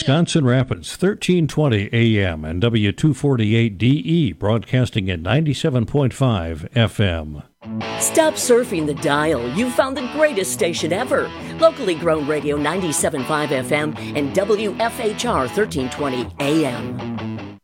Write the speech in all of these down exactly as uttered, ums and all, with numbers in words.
Wisconsin Rapids, thirteen twenty A M and W two forty-eight D E, broadcasting at ninety-seven point five F M. Stop surfing the dial. You've found the greatest station ever. Locally grown radio ninety-seven point five F M and W F H R thirteen twenty A M.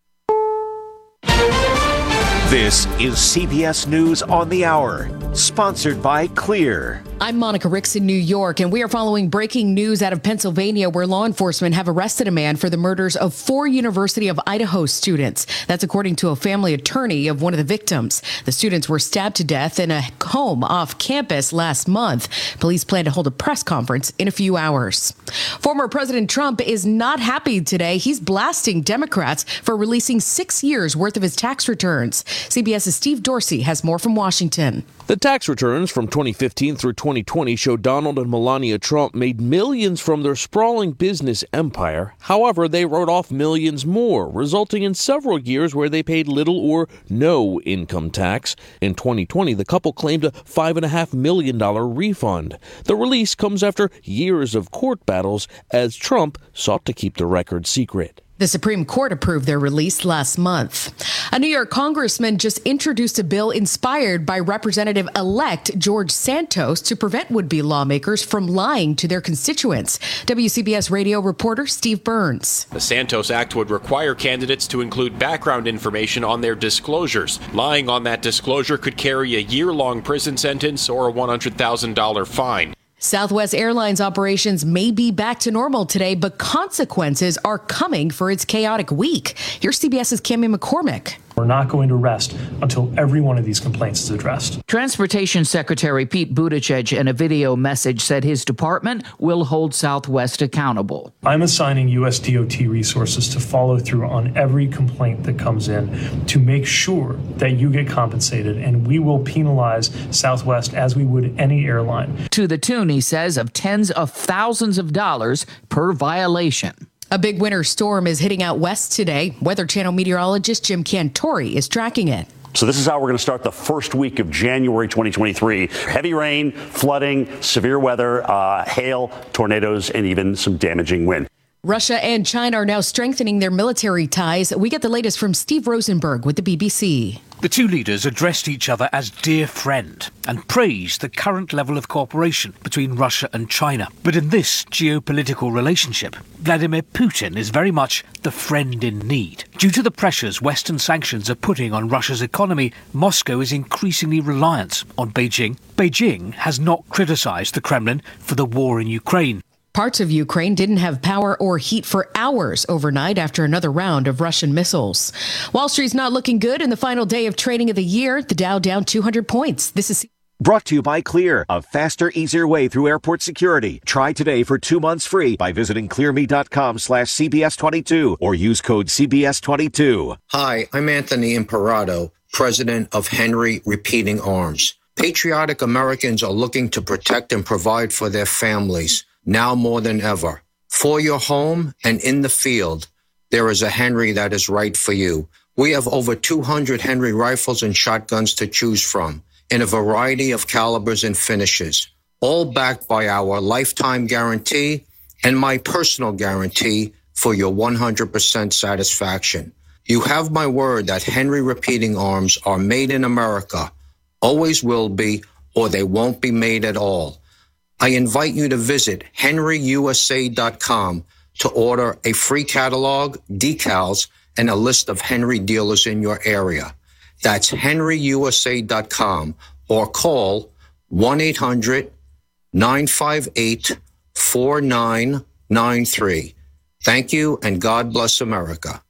This is C B S News on the Hour, sponsored by Clear. I'm Monica Ricks in New York, and we are following breaking news out of Pennsylvania, where law enforcement have arrested a man for the murders of four University of Idaho students. That's according to a family attorney of one of the victims. The students were stabbed to death in a home off campus last month. Police plan to hold a press conference in a few hours. Former President Trump is not happy today. He's blasting Democrats for releasing six years worth of his tax returns. CBS's Steve Dorsey has more from Washington. The tax returns from twenty fifteen through twenty twenty show Donald and Melania Trump made millions from their sprawling business empire. However, they wrote off millions more, resulting in several years where they paid little or no income tax. In twenty twenty, the couple claimed a five point five million dollars refund. The release comes after years of court battles as Trump sought to keep the record secret. The Supreme Court approved their release last month. A New York congressman just introduced a bill inspired by Representative-elect George Santos to prevent would-be lawmakers from lying to their constituents. W C B S radio reporter Steve Burns. The Santos Act would require candidates to include background information on their disclosures. Lying on that disclosure could carry a year-long prison sentence or a one hundred thousand dollars fine. Southwest Airlines operations may be back to normal today, but consequences are coming for its chaotic week. Here's CBS's Cami McCormick. We're not going to rest until every one of these complaints is addressed. Transportation Secretary Pete Buttigieg in a video message said his department will hold Southwest accountable. I'm assigning U S D O T resources to follow through on every complaint that comes in to make sure that you get compensated, and we will penalize Southwest as we would any airline. To the tune, he says, of tens of thousands of dollars per violation. A big winter storm is hitting out west today. Weather Channel meteorologist Jim Cantori is tracking it. So this is how we're going to start the first week of January twenty twenty-three. Heavy rain, flooding, severe weather, uh, hail, tornadoes, and even some damaging wind. Russia and China are now strengthening their military ties. We get the latest from Steve Rosenberg with the B B C. The two leaders addressed each other as dear friend and praised the current level of cooperation between Russia and China. But in this geopolitical relationship, Vladimir Putin is very much the friend in need. Due to the pressures Western sanctions are putting on Russia's economy, Moscow is increasingly reliant on Beijing. Beijing has not criticized the Kremlin for the war in Ukraine. Parts of Ukraine didn't have power or heat for hours overnight after another round of Russian missiles. Wall Street's not looking good in the final day of trading of the year. The Dow down two hundred points. This is Brought to you by Clear, a faster, easier way through airport security. Try today for two months free by visiting clearme.com slash CBS22 or use code C B S twenty-two. Hi, I'm Anthony Imperato, president of Henry Repeating Arms. Patriotic Americans are looking to protect and provide for their families. Now more than ever. For your home and in the field, there is a Henry that is right for you. We have over two hundred Henry rifles and shotguns to choose from in a variety of calibers and finishes, all backed by our lifetime guarantee and my personal guarantee for your one hundred percent satisfaction. You have my word that Henry Repeating Arms are made in America, always will be, or they won't be made at all. I invite you to visit henry u s a dot com to order a free catalog, decals, and a list of Henry dealers in your area. That's henry u s a dot com or call one eight hundred nine five eight four nine nine three. Thank you, and God bless America.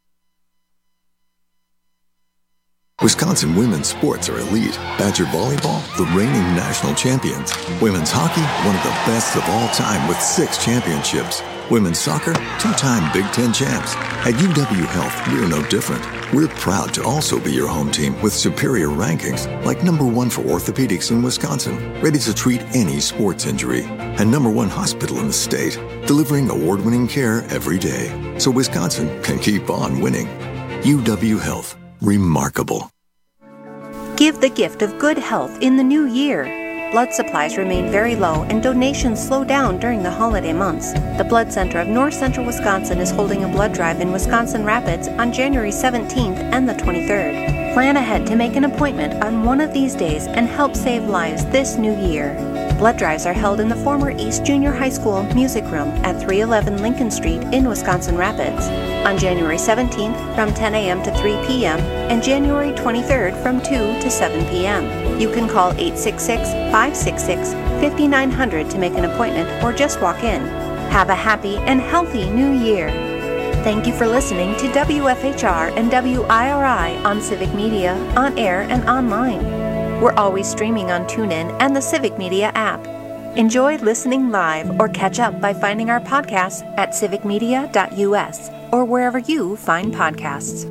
Wisconsin women's sports are elite. Badger volleyball, the reigning national champions. Women's hockey, one of the best of all time with six championships. Women's soccer, two-time Big Ten champs. At U W Health, we're no different. We're proud to also be your home team with superior rankings, like number one for orthopedics in Wisconsin, ready to treat any sports injury, and number one hospital in the state, delivering award-winning care every day, so Wisconsin can keep on winning. U W Health. Remarkable. Give the gift of good health in the new year. blood supplies remain very low and donations slow down during the holiday months. The Blood Center of North Central Wisconsin is holding a blood drive in Wisconsin Rapids on January seventeenth and the twenty-third. Plan ahead to make an appointment on one of these days and help save lives this new year. Blood drives are held in the former East Junior High School Music Room at three eleven Lincoln Street in Wisconsin Rapids on January seventeenth from ten a.m. to three p.m. and January twenty-third from two to seven p.m. You can call eight six six, five six six, five nine zero zero to make an appointment or just walk in. Have a happy and healthy new year. Thank you for listening to W F H R and W I R I on Civic Media, on air and online. We're always streaming on TuneIn and the Civic Media app. Enjoy listening live or catch up by finding our podcasts at civic media dot u s or wherever you find podcasts.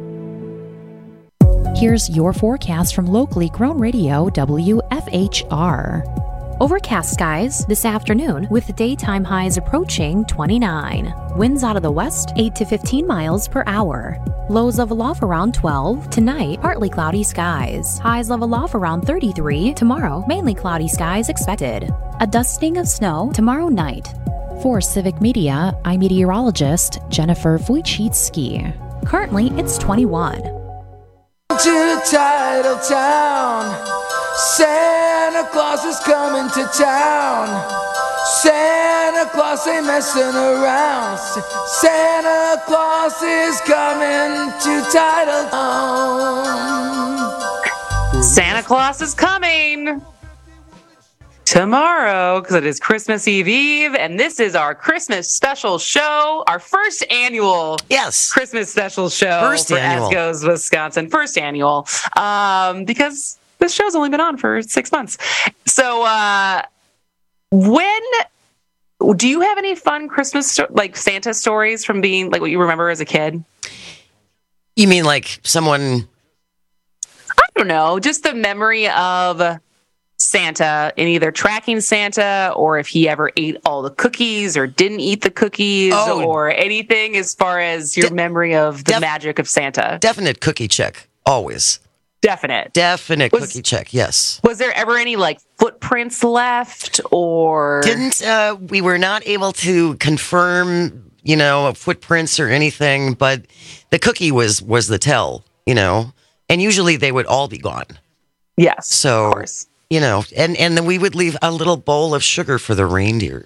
Here's your forecast from locally grown radio W F H R. Overcast skies this afternoon with daytime highs approaching twenty-nine. Winds out of the west eight to fifteen miles per hour. Lows level off around twelve. Tonight, partly cloudy skies. Highs level off around thirty-three. Tomorrow, mainly cloudy skies expected. A dusting of snow tomorrow night. For Civic Media, I'm meteorologist Jennifer Wojcicki. Currently, it's twenty-one. To Titletown, Santa Claus is coming to town. Santa Claus ain't messing around. Santa Claus is coming to Titletown. Santa Claus is coming tomorrow because it is Christmas Eve Eve, and this is our Christmas special show, our first annual yes Christmas special show first for annual. As Goes Wisconsin, first annual, um, because this show's only been on for six months. So, uh, when do you have any fun Christmas sto- like Santa stories from being like what you remember as a kid? You mean like someone? I don't know, just the memory of Santa and either tracking Santa or if he ever ate all the cookies or didn't eat the cookies oh, or anything as far as your de- memory of the def- magic of Santa. Definite cookie check. Always. Definite. Definite was, cookie check. Yes. Was there ever any like footprints left or didn't uh, we were not able to confirm, you know, footprints or anything, but the cookie was was the tell, you know, and usually they would all be gone. Yes. So of course. You know, and, and then we would leave a little bowl of sugar for the reindeer.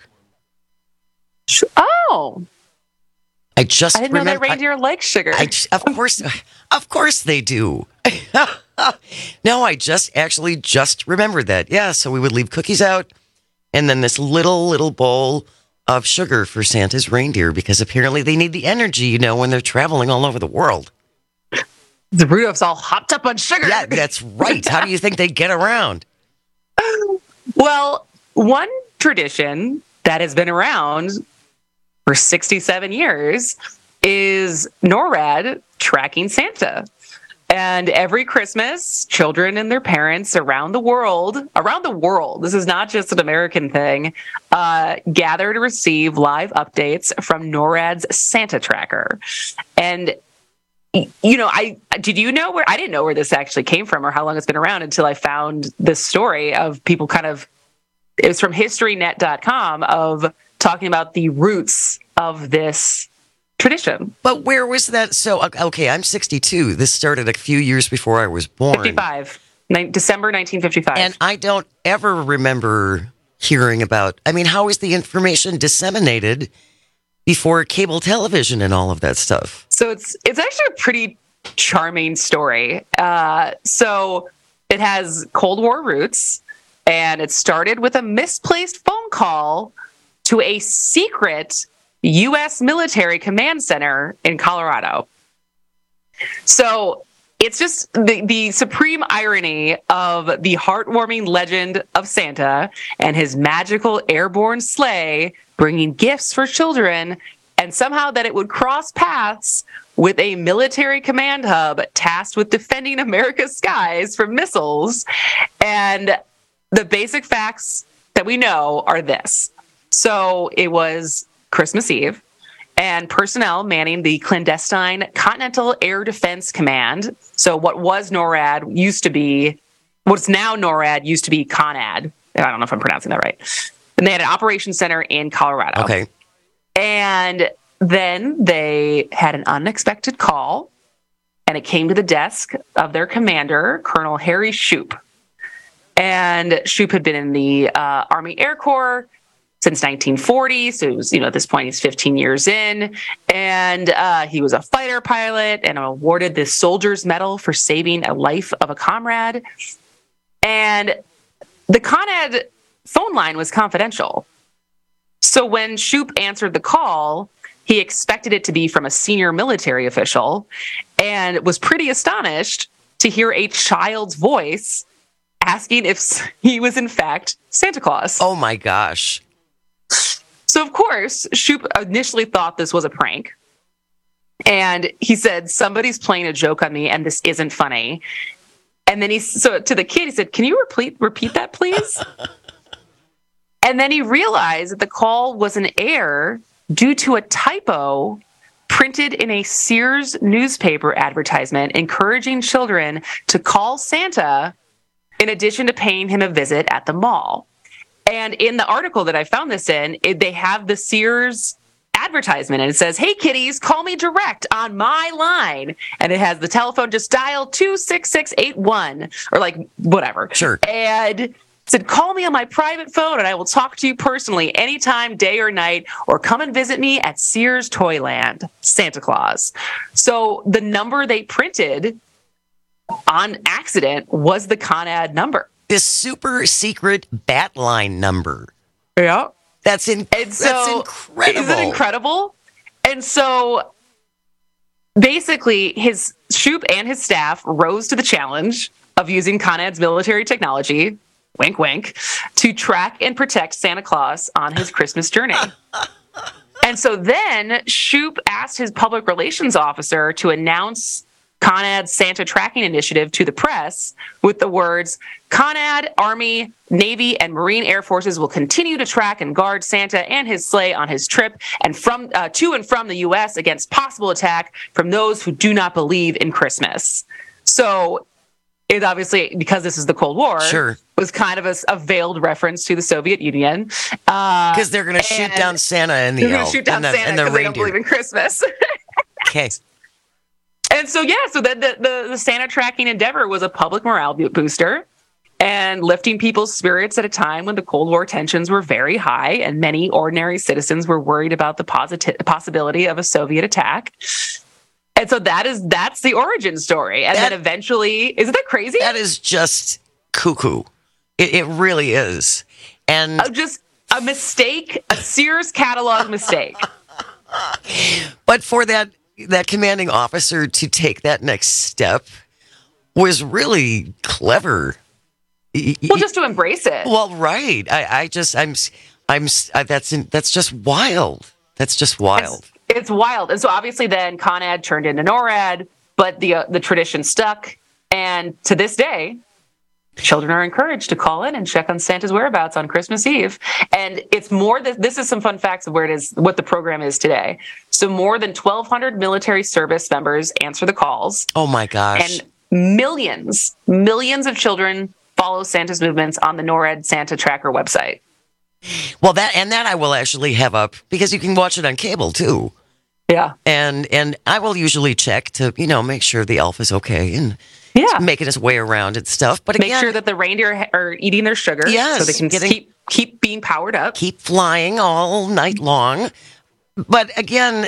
Oh. I just I didn't remember, know that reindeer like sugar. I, of course, of course they do. No, I just actually just remembered that. Yeah, so we would leave cookies out and then this little, little bowl of sugar for Santa's reindeer because apparently they need the energy, you know, when they're traveling all over the world. The Rudolph's all hopped up on sugar. Yeah, that's right. How do you think they get around? Well, one tradition that has been around for sixty-seven years is NORAD tracking Santa. And every Christmas, children and their parents around the world, around the world, this is not just an American thing, uh, gather to receive live updates from NORAD's Santa Tracker. And you know, I did you know where I didn't know where this actually came from or how long it's been around until I found this story of people kind of it was from history net dot com of talking about the roots of this tradition. But where was that? So, okay, I'm sixty-two. This started a few years before I was born. fifty-five. Ni- December nineteen fifty-five. And I don't ever remember hearing about, I mean, how is the information disseminated before cable television and all of that stuff? So it's it's actually a pretty charming story. Uh, so it has Cold War roots, and it started with a misplaced phone call to a secret U S military command center in Colorado. So it's just the, the supreme irony of the heartwarming legend of Santa and his magical airborne sleigh bringing gifts for children, and somehow that it would cross paths with a military command hub tasked with defending America's skies from missiles. And the basic facts that we know are this. So it was Christmas Eve, and personnel manning the clandestine Continental Air Defense Command. So what was NORAD used to be, what's now NORAD used to be CONAD. I don't know if I'm pronouncing that right. And they had an operations center in Colorado. Okay. And then they had an unexpected call, and it came to the desk of their commander, Colonel Harry Shoup. And Shoup had been in the uh, Army Air Corps since nineteen forty. So it was, you know, at this point, he's fifteen years in. And uh, he was a fighter pilot and awarded the Soldier's Medal for saving a life of a comrade. And the ConAd phone line was confidential. So when Shoup answered the call, he expected it to be from a senior military official and was pretty astonished to hear a child's voice asking if he was in fact Santa Claus. Oh my gosh. So of course, Shoup initially thought this was a prank. And he said, somebody's playing a joke on me and this isn't funny. And then he, so to the kid, he said, can you repeat, repeat that, please? And then he realized that the call was an error due to a typo printed in a Sears newspaper advertisement encouraging children to call Santa in addition to paying him a visit at the mall. And in the article that I found this in, it, they have the Sears advertisement and it says, hey kiddies, call me direct on my line. And it has the telephone, just dial two six six eight one or like whatever. Sure. And said, call me on my private phone and I will talk to you personally anytime, day or night, or come and visit me at Sears Toyland, Santa Claus. So the number they printed on accident was the ConAd number. This super secret bat line number. Yeah. That's, in- and so, that's incredible. Is it incredible? And so basically his Shoup and his staff rose to the challenge of using ConAd's military technology, wink, wink, to track and protect Santa Claus on his Christmas journey. And so then Shoup asked his public relations officer to announce ConAd's Santa tracking initiative to the press with the words, ConAd, Army, Navy, and Marine Air Forces will continue to track and guard Santa and his sleigh on his trip and from uh, to and from the U S against possible attack from those who do not believe in Christmas. So it obviously, because this is the Cold War, sure, was kind of a, a veiled reference to the Soviet Union. Because uh, they're going to shoot down Santa and the They're going to shoot down and the, Santa because the they don't believe in Christmas. Okay. And so, yeah, so the, the, the, the Santa tracking endeavor was a public morale booster and lifting people's spirits at a time when the Cold War tensions were very high and many ordinary citizens were worried about the posit- possibility of a Soviet attack. And so that is that's the origin story. And that, then eventually, isn't that crazy? That is just cuckoo. It, it really is. And uh, just a mistake, a Sears catalog mistake. But for that that commanding officer to take that next step was really clever. Well, just to embrace it. Well, right. I, I just, I'm, I'm, I, that's, in, that's just wild. That's just wild. It's, it's wild. And so obviously then ConAd turned into NORAD, but the, uh, the tradition stuck. And to this day, children are encouraged to call in and check on Santa's whereabouts on Christmas Eve. And it's more that this is some fun facts of where it is, what the program is today. So more than twelve hundred military service members answer the calls. Oh my gosh. And millions, millions of children follow Santa's movements on the NORAD Santa Tracker website. Well, that, and that I will actually have up because you can watch it on cable too. Yeah. And, and I will usually check to, you know, make sure the elf is okay and yeah, making his way around and stuff. But again, make sure that the reindeer are eating their sugar, yes, so they can getting, keep keep being powered up, keep flying all night long. But again,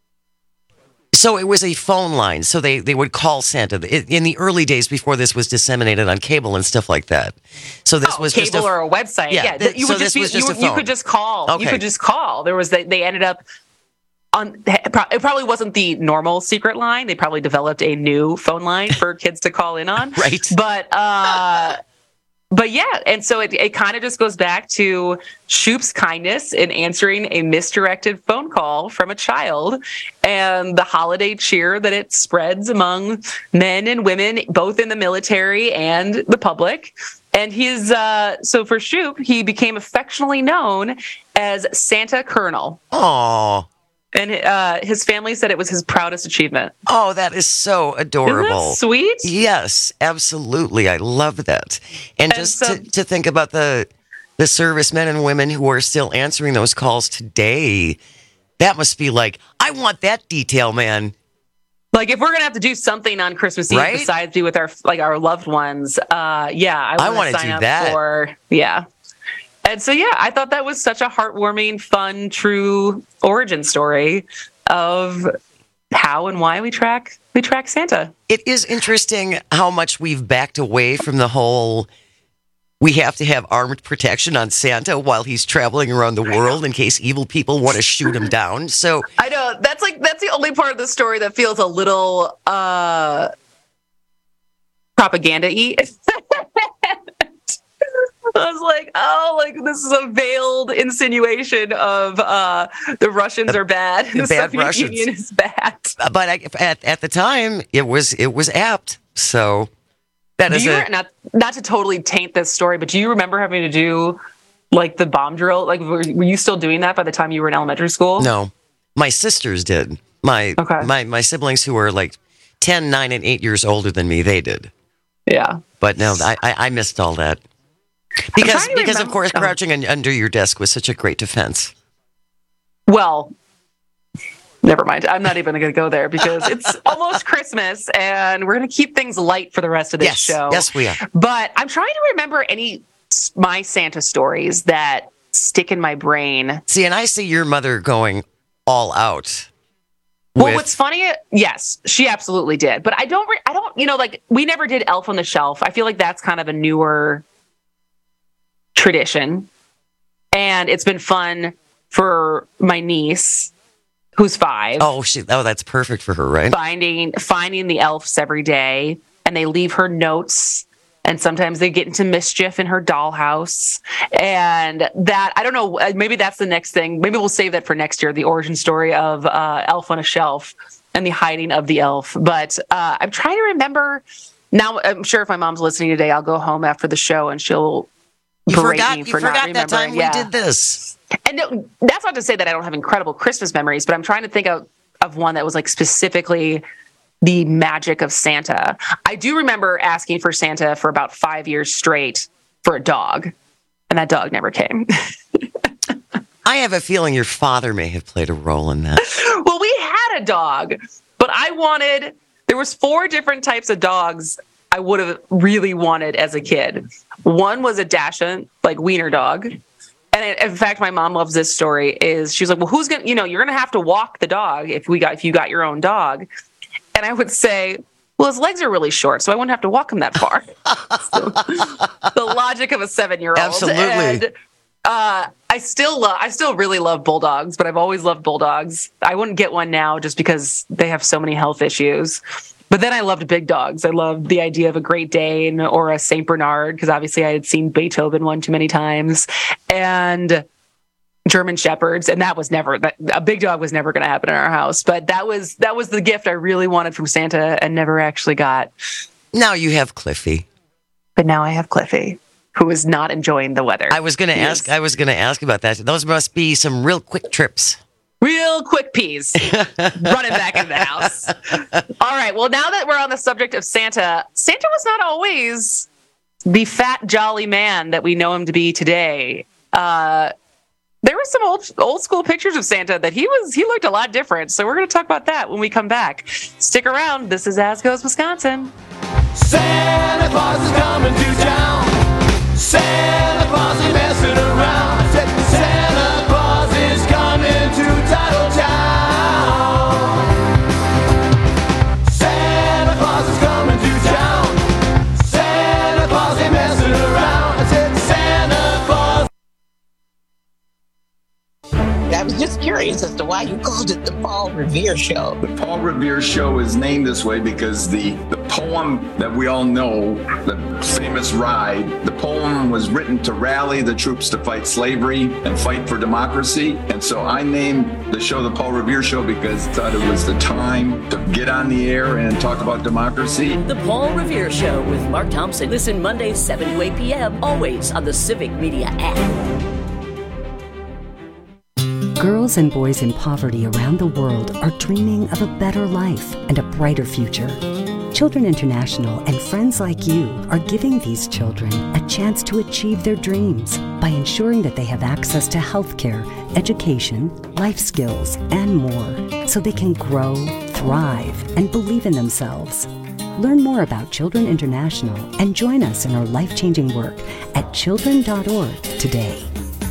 so it was a phone line, so they they would call Santa in the early days before this was disseminated on cable and stuff like that. So this oh, was cable just a, or a website. Yeah, yeah th- you so would just this be, was just you, a phone. You could just call. Okay. You could just call. There was they, they ended up. On, it probably wasn't the normal secret line. They probably developed a new phone line for kids to call in on. Right. But, uh, but yeah. And so it, it kind of just goes back to Shoup's kindness in answering a misdirected phone call from a child and the holiday cheer that it spreads among men and women, both in the military and the public. And he's, uh, so for Shoup, he became affectionately known as Santa Colonel. Aww. And uh, his family said it was his proudest achievement. Oh, that is so adorable. Isn't that sweet? Yes, absolutely. I love that. And, and just so, to, to think about the the servicemen and women who are still answering those calls today. That must be like, I want that detail, man. Like, if we're gonna have to do something on Christmas Eve Right? besides be with our like our loved ones, uh, yeah, I, I wanna wanna sign do up that. for yeah. And so yeah, I thought that was such a heartwarming, fun, true origin story of how and why we track we track Santa. It is interesting how much we've backed away from the whole we have to have armed protection on Santa while he's traveling around the world in case evil people want to shoot him down. So I know that's like that's the only part of the story that feels a little uh, propaganda-y. I was like, oh, like this is a veiled insinuation of uh, the Russians are bad. The bad Soviet Russians. Union is bad. but I, at at the time it was it was apt. So that Do is you, a, not not to totally taint this story, but do you remember having to do like the bomb drill? Like, were, were you still doing that by the time you were in elementary school? no. My sisters did. My my my siblings who were like ten, nine, and eight years older than me, they did. Yeah. But no, I I, I missed all that. Because trying to because of remember- course oh. crouching un- under your desk was such a great defense. Well, never mind. I'm not even going to go there because it's almost Christmas and we're going to keep things light for the rest of this Yes, show. yes, we are. But I'm trying to remember any s- my Santa stories that stick in my brain. See, and I see your mother going all out. Well, with- what's funny? Yes, she absolutely did. But I don't. Re- I don't. You know, like we never did Elf on the Shelf. I feel like that's kind of a newer tradition, and it's been fun for my niece, who's five. Oh, she. Oh, that's perfect for her, right? finding finding the elves every day, and they leave her notes, and sometimes they get into mischief in her dollhouse. And that, I don't know, maybe that's the next thing. Maybe we'll save that for next year, the origin story of uh, Elf on a Shelf and the hiding of the elf. But uh, I'm trying to remember now. I'm sure if my mom's listening today, I'll go home after the show and she'll You berate forgot. me You for not forgot that time remembering. Yeah. we did this. And no, that's not to say that I don't have incredible Christmas memories, but I'm trying to think of, of one that was like specifically the magic of Santa. I do remember asking for Santa for about five years straight for a dog, and that dog never came. I have a feeling your father may have played a role in that. Well, we had a dog, but I wanted, there was four different types of dogs I would have really wanted as a kid. One was a Dachshund, like wiener dog. And it, in fact, my mom loves this story. Is she's like, well, who's gonna, you know, you're gonna have to walk the dog if we got if you got your own dog. And I would say, well, his legs are really short, so I wouldn't have to walk him that far. So, the logic of a seven-year-old. Absolutely. And, uh, I still love, I still really love bulldogs, but I've always loved bulldogs. I wouldn't get one now just because they have so many health issues. But then I loved big dogs. I loved the idea of a Great Dane or a Saint Bernard, because obviously I had seen Beethoven one too many times, and German Shepherds. And that was never, that, a big dog was never going to happen in our house. But that was that was the gift I really wanted from Santa and never actually got. Now you have Cliffy. But now I have Cliffy, who is not enjoying the weather. I was going to He ask. is. I was going to ask about that. Those must be some real quick trips. Real quick peas running back into the house. All right. Well, now that we're on the subject of Santa, Santa was not always the fat, jolly man that we know him to be today. Uh, there were some old old school pictures of Santa that he was he looked a lot different. So we're going to talk about that when we come back. Stick around. This is As Goes Wisconsin. Santa Claus is coming to town. Santa Claus ain't messing around. I said Santa Claus is coming to Titletown. Santa Claus is coming to town. Santa Claus ain't messing around. I said Santa Claus. I was just curious as to why you called it the Paul Revere Show. The Paul Revere Show is named this way because the, the poem that we all know, the famous Ride, the poem was written to rally the troops to fight slavery and fight for democracy. And so I named the show the Paul Revere Show because I thought it was the time to get on the air and talk about democracy. The Paul Revere Show with Mark Thompson. Listen Mondays, seven to eight p.m., always on the Civic Media app. Girls and boys in poverty around the world are dreaming of a better life and a brighter future. Children International and friends like you are giving these children a chance to achieve their dreams by ensuring that they have access to healthcare, education, life skills, and more, so they can grow, thrive, and believe in themselves. Learn more about Children International and join us in our life-changing work at children dot org today.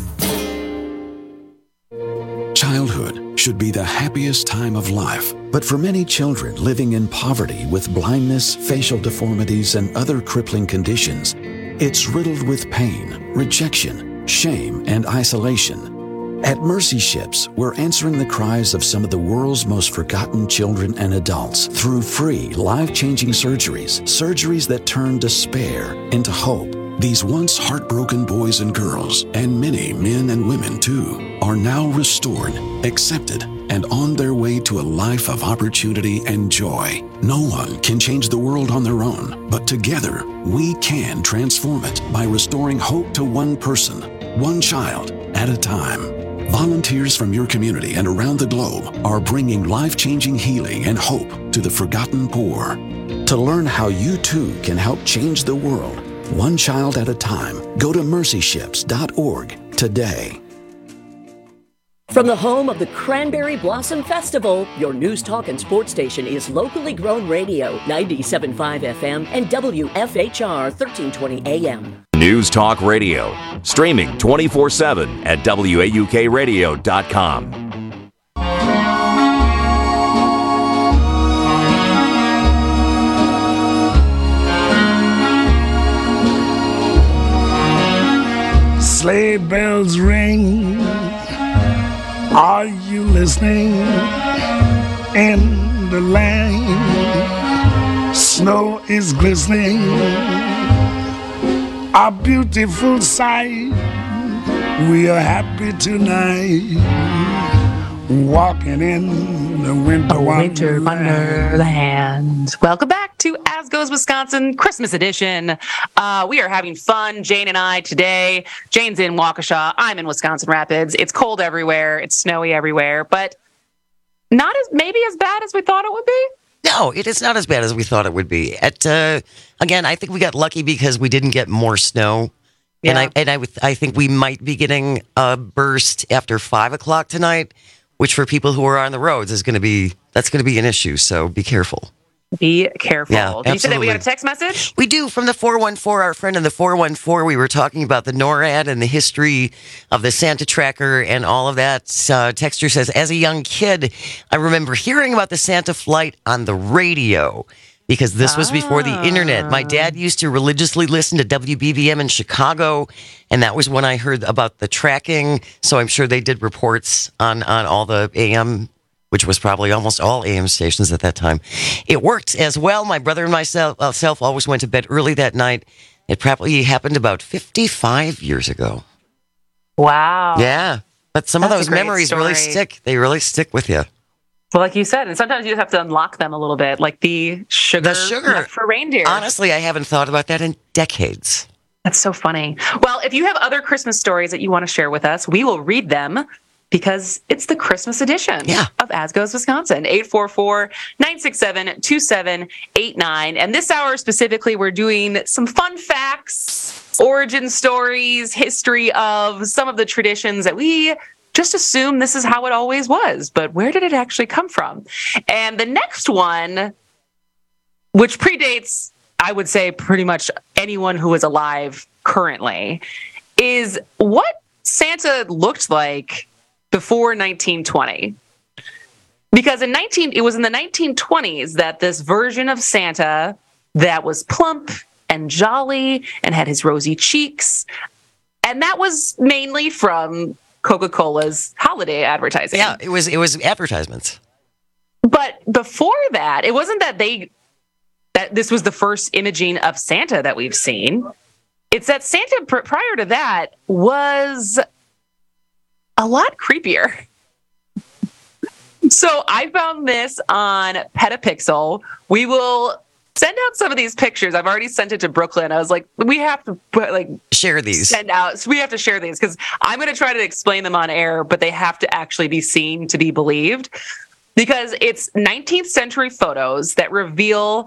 Childhood should be the happiest time of life, but for many children living in poverty with blindness, facial deformities, and other crippling conditions, it's riddled with pain, rejection, shame, and isolation. At Mercy Ships, we're answering the cries of some of the world's most forgotten children and adults through free, life-changing surgeries, surgeries that turn despair into hope. These once heartbroken boys and girls, and many men and women too, are now restored, accepted, and on their way to a life of opportunity and joy. No one can change the world on their own, but together we can transform it by restoring hope to one person, one child at a time. Volunteers from your community and around the globe are bringing life-changing healing and hope to the forgotten poor. To learn how you too can help change the world, one child at a time, go to mercy ships dot org today. From the home of the Cranberry Blossom Festival, your news, talk, and sports station is locally grown radio, ninety-seven point five F M and W F H R thirteen twenty A M. News Talk Radio, streaming twenty-four seven at W A U K radio dot com. Sleigh bells ring, are you listening? In the lane, snow is glistening, a beautiful sight. We are happy tonight, walking in the winter, a winter wonderland. Welcome back to As Goes Wisconsin Christmas edition. Uh, we are having fun, Jane and I, today. Jane's in Waukesha. I'm in Wisconsin Rapids. It's cold everywhere. It's snowy everywhere, but not as maybe as bad as we thought it would be. No, it is not as bad as we thought it would be. At uh, again, I think we got lucky because we didn't get more snow. Yeah. And I and I, would, I think we might be getting a burst after five o'clock tonight, which for people who are on the roads is going to be that's going to be an issue. So be careful. Be careful. Yeah, Did you say that we got a text message? We do, from the four one four, our friend in the four one four. We were talking about the NORAD and the history of the Santa tracker and all of that. Uh, Texter says, as a young kid, I remember hearing about the Santa flight on the radio because this was before the internet. My dad used to religiously listen to W B V M in Chicago, and that was when I heard about the tracking. So I'm sure they did reports on, on all the A M, which was probably almost all A M stations at that time. It worked as well. My brother and myself uh, self always went to bed early that night. It probably happened about fifty-five years ago. Wow. Yeah. But some That's of those a great memories story. really stick. They really stick with you. Well, like you said, and sometimes you just have to unlock them a little bit, like the sugar, The sugar. for reindeer. Honestly, I haven't thought about that in decades. That's so funny. Well, if you have other Christmas stories that you want to share with us, we will read them because it's the Christmas edition yeah. of As Goes Wisconsin. eight four four, nine six seven, two seven eight nine. And this hour specifically, we're doing some fun facts, origin stories, history of some of the traditions that we just assume this is how it always was. But where did it actually come from? And the next one, which predates, I would say, pretty much anyone who is alive currently, is what Santa looked like before nineteen twenty. Because in nineteen it was in the nineteen twenties that this version of Santa that was plump and jolly and had his rosy cheeks, and that was mainly from Coca-Cola's holiday advertising. Yeah, it was it was advertisements. But before that, it wasn't that they that this was the first imaging of Santa that we've seen. It's that Santa pr- prior to that was a lot creepier. So I found this on Petapixel. We will send out some of these pictures. I've already sent it to Brooklyn. I was like, we have to put, like share these. Send out. So we have to share these because I'm going to try to explain them on air, but they have to actually be seen to be believed because it's nineteenth century photos that reveal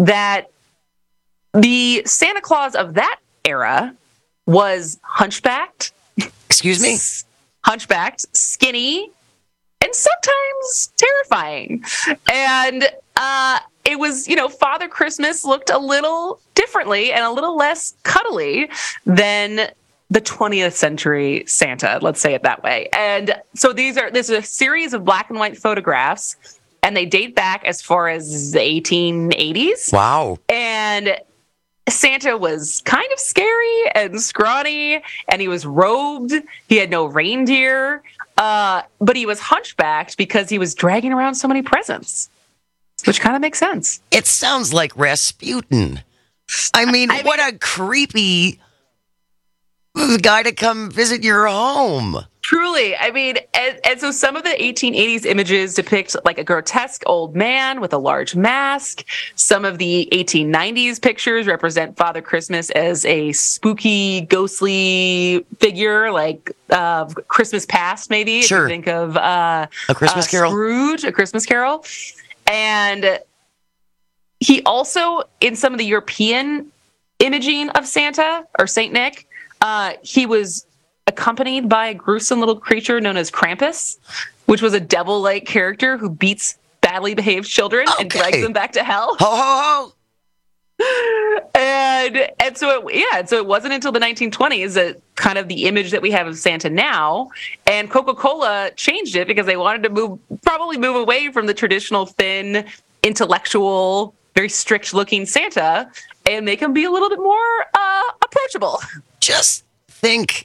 that the Santa Claus of that era was hunchbacked. Excuse me? Hunchbacked, skinny, and sometimes terrifying. And uh, it was, you know, Father Christmas looked a little differently and a little less cuddly than the twentieth century Santa, let's say it that way. And so these are, this is a series of black and white photographs, and they date back as far as the eighteen eighties. Wow. And Santa was kind of scary and scrawny, and he was robed. He had no reindeer, uh, but he was hunchbacked because he was dragging around so many presents, which kind of makes sense. It sounds like Rasputin. I mean, I what mean, a creepy guy to come visit your home. Truly. I mean, and, and so some of the eighteen eighties images depict like a grotesque old man with a large mask. Some of the eighteen nineties pictures represent Father Christmas as a spooky, ghostly figure, like uh, Christmas Past, maybe. Sure. If you think of uh, A Christmas uh, Carol. Scrooge, A Christmas Carol. And he also, in some of the European imaging of Santa or Saint Nick, uh, he was accompanied by a gruesome little creature known as Krampus, which was a devil-like character who beats badly behaved children okay. and drags them back to hell. Ho, ho, ho! And and so it, yeah, and so it wasn't until the nineteen twenties that kind of the image that we have of Santa now, and Coca-Cola changed it because they wanted to move, probably move away from the traditional thin, intellectual, very strict-looking Santa and make him be a little bit more uh, approachable. Just think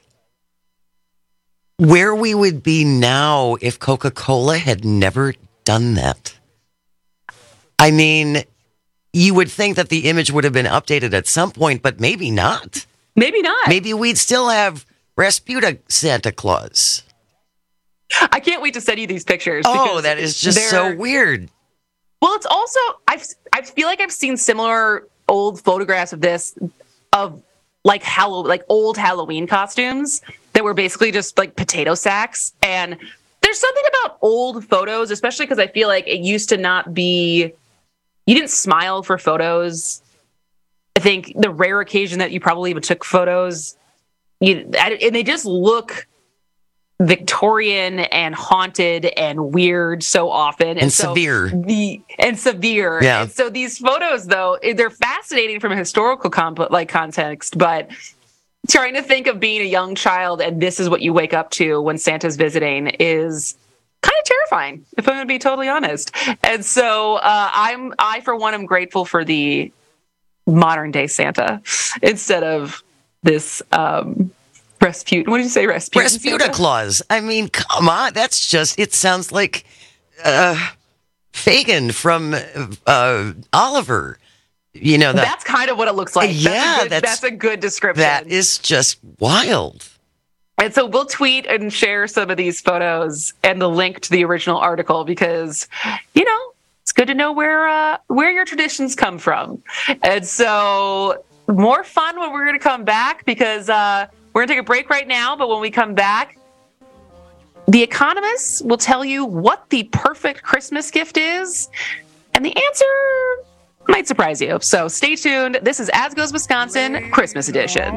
where we would be now if Coca-Cola had never done that. I mean, you would think that the image would have been updated at some point, but maybe not. Maybe not. Maybe we'd still have Rasputin Santa Claus. I can't wait to send you these pictures. Oh, that is just so weird. Well, it's also, I've, I feel like I've seen similar old photographs of this, of like Halloween, like old Halloween costumes that were basically just like potato sacks. And there's something about old photos, especially because I feel like it used to not be, you didn't smile for photos. I think the rare occasion that you probably even took photos, you, and they just look Victorian and haunted and weird so often. And, and so severe. The, and severe. Yeah. And so these photos, though, they're fascinating from a historical comp- like context, but trying to think of being a young child and this is what you wake up to when Santa's visiting is kind of terrifying, if I'm going to be totally honest. And so uh, I'm, I, for one, am grateful for the modern day Santa instead of this um, Rasputin. What did you say, Rasputin? Rasputin Claus. I mean, come on. That's just, it sounds like uh, Fagin from uh, Oliver. You know, that, that's kind of what it looks like. Yeah, that's a good, that's, that's a good description. That is just wild. And so we'll tweet and share some of these photos and the link to the original article because, you know, it's good to know where uh, where your traditions come from. And so more fun when we're going to come back because uh, we're going to take a break right now. But when we come back, The Economist will tell you what the perfect Christmas gift is. And the answer might surprise you. So stay tuned. This is As Goes Wisconsin, Christmas edition.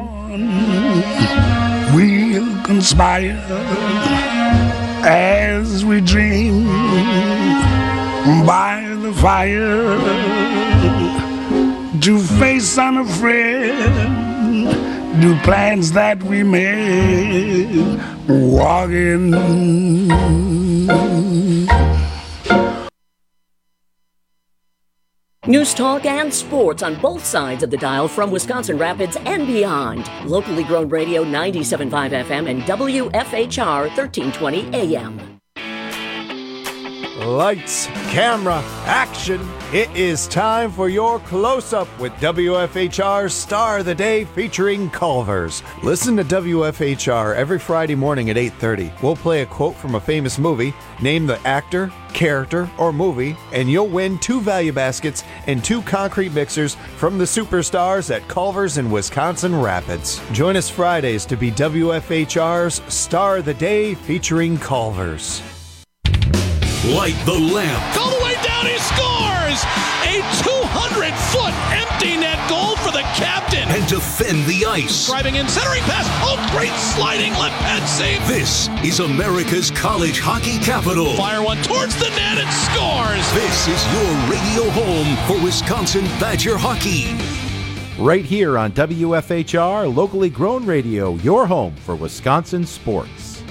We'll conspire as we dream by the fire to face unafraid new plans that we made walking. News talk and sports on both sides of the dial from Wisconsin Rapids and beyond. Locally grown radio ninety-seven point five F M and W F H R thirteen twenty A M. Lights, camera, action. It is time for your close-up with W F H R's Star of the Day featuring Culver's. Listen to W F H R every Friday morning at eight thirty. We'll play a quote from a famous movie, name the actor, character, or movie, and you'll win two value baskets and two concrete mixers from the superstars at Culver's in Wisconsin Rapids. Join us Fridays to be W F H R's Star of the Day featuring Culver's. Light the lamp. All the way down, he scores! A two hundred foot defend the ice. Driving in, centering pass. Oh, great sliding left pad save. This is America's college hockey capital. Fire one towards the net and scores. This is your radio home for Wisconsin Badger hockey. Right here on W F H R, locally grown radio, your home for Wisconsin sports.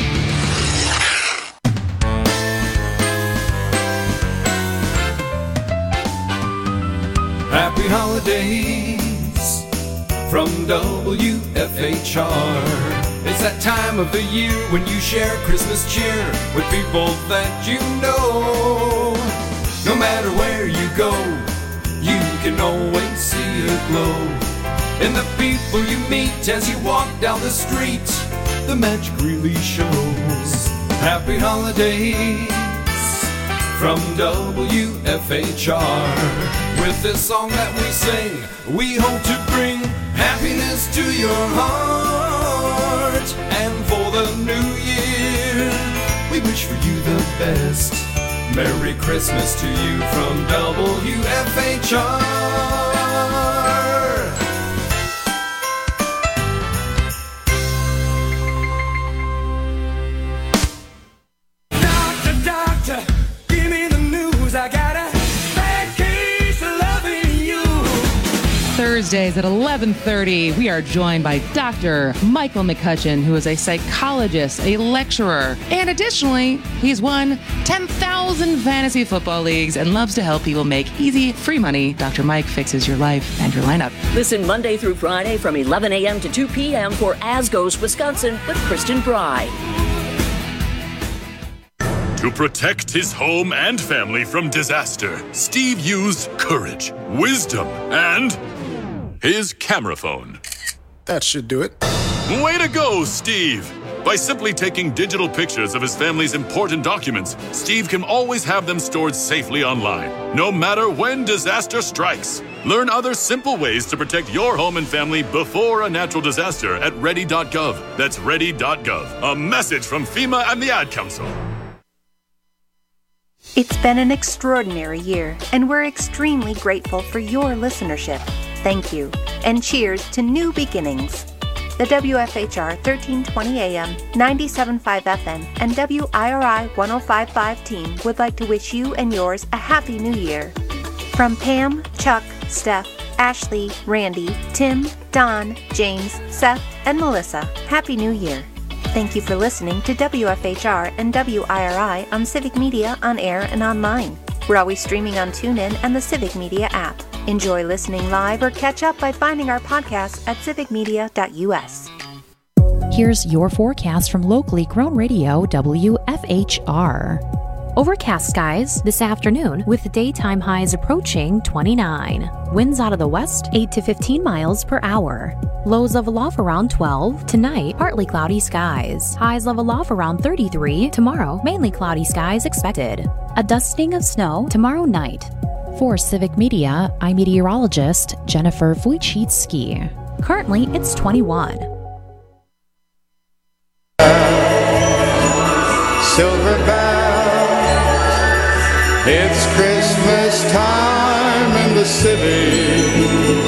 Happy holidays from W F H R. It's that time of the year when you share Christmas cheer with people that you know. No matter where you go, you can always see a glow in the people you meet as you walk down the street. The magic really shows. Happy holidays from W F H R. With this song that we sing, we hope to bring happiness to your heart. And for the new year, we wish for you the best. Merry Christmas to you from W F H R. Doctor, doctor, give me the news. I got a bad case of loving you. Thursdays at eleven thirty, we are joined by Doctor Michael McCutcheon, who is a psychologist, a lecturer, and additionally, he's won ten thousand fantasy football leagues and loves to help people make easy, free money. Doctor Mike fixes your life and your lineup. Listen Monday through Friday from eleven a.m. to two p.m. for As Goes Wisconsin with Kristen Bry. To protect his home and family from disaster, Steve used courage, wisdom, and his camera phone. That should do it. Way to go, Steve! By simply taking digital pictures of his family's important documents, Steve can always have them stored safely online, no matter when disaster strikes. Learn other simple ways to protect your home and family before a natural disaster at ready dot gov. That's ready dot gov. A message from FEMA and the Ad Council. It's been an extraordinary year, and we're extremely grateful for your listenership. Thank you, and cheers to new beginnings. The W F H R thirteen twenty A M, ninety-seven point five F M, and W I R I one oh five point five team would like to wish you and yours a Happy New Year. From Pam, Chuck, Steph, Ashley, Randy, Tim, Don, James, Seth, and Melissa, Happy New Year. Thank you for listening to W F H R and W I R I on Civic Media, on air, and online. We're always streaming on TuneIn and the Civic Media app. Enjoy listening live or catch up by finding our podcasts at civic media dot U S. Here's your forecast from locally grown radio W F H R. Overcast skies this afternoon with daytime highs approaching twenty-nine. Winds out of the west eight to fifteen miles per hour. Lows level off around twelve. Tonight, partly cloudy skies. Highs level off around thirty-three. Tomorrow, mainly cloudy skies expected. A dusting of snow tomorrow night. For Civic Media, I'm meteorologist Jennifer Wojcicki. Currently, it's twenty-one. Silver bells, it's Christmas time in the city.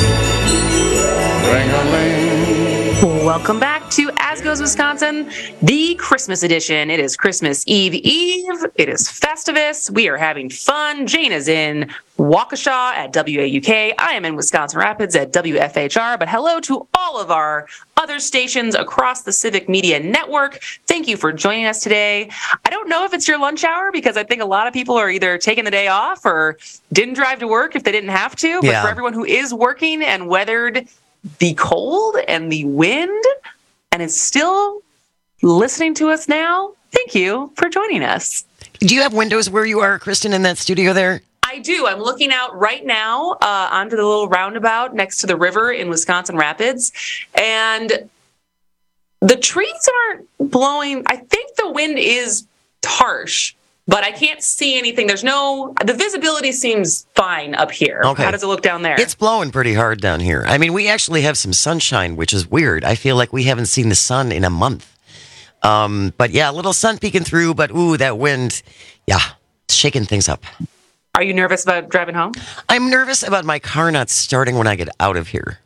Ring-a-ling. Welcome back to As Goes Wisconsin, the Christmas edition. It is Christmas Eve Eve. It is Festivus. We are having fun. Jane is in Waukesha at W A U K. I am in Wisconsin Rapids at W F H R. But hello to all of our other stations across the Civic Media Network. Thank you for joining us today. I don't know if it's your lunch hour because I think a lot of people are either taking the day off or didn't drive to work if they didn't have to. But Yeah. for everyone who is working and weathered the cold and the wind and is still listening to us now, thank you for joining us. Do you have windows where you are, Kristen, in that studio there? I do. I'm looking out right now uh, onto the little roundabout next to the river in Wisconsin Rapids. And the trees aren't blowing. I think the wind is harsh, but I can't see anything. There's no, the visibility seems fine up here. Okay. How does it look down there? It's blowing pretty hard down here. I mean, we actually have some sunshine, which is weird. I feel like we haven't seen the sun in a month. Um, but yeah, a little sun peeking through, but ooh, that wind, yeah, it's shaking things up. Are you nervous about driving home? I'm nervous about my car not starting when I get out of here.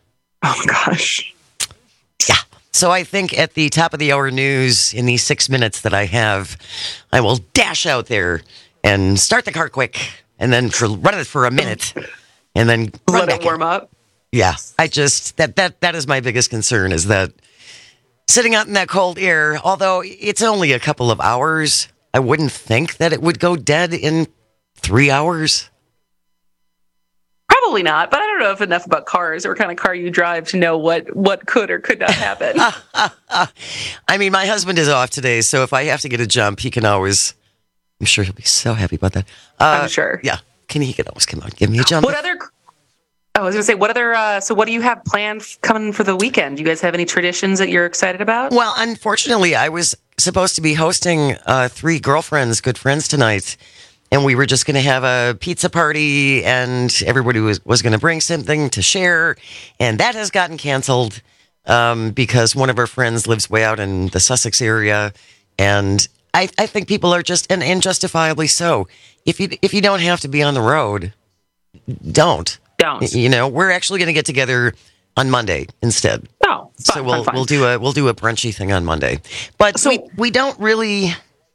Oh, my gosh. Yeah. So I think at the top of the hour news, in these six minutes that I have, I will dash out there and start the car quick, and then for run it for a minute, and then run Let back it warm in. up. Yeah. I just, that, that, that is my biggest concern, is that sitting out in that cold air, although it's only a couple of hours, I wouldn't think that it would go dead in three hours. Probably not, but I don't know if enough about cars or what kind of car you drive to know what, what could or could not happen. I mean, my husband is off today, so if I have to get a jump, he can always, I'm sure he'll be so happy about that. Uh, I'm sure. Yeah. Can he, he can always come out and give me a jump. What other, I was going to say, what other, uh, so what do you have planned f- coming for the weekend? Do you guys have any traditions that you're excited about? Well, unfortunately, I was supposed to be hosting uh, three girlfriends, good friends tonight. And we were just going to have a pizza party, and everybody was, was going to bring something to share. And that has gotten canceled um, because one of our friends lives way out in the Sussex area. And I, I think people are just, and, and justifiably so. If you if you don't have to be on the road, don't. Don't. You know, we're actually going to get together on Monday instead. Oh, fun, so we'll fun, fun. we'll do a we'll do a brunchy thing on Monday. But So- we we don't really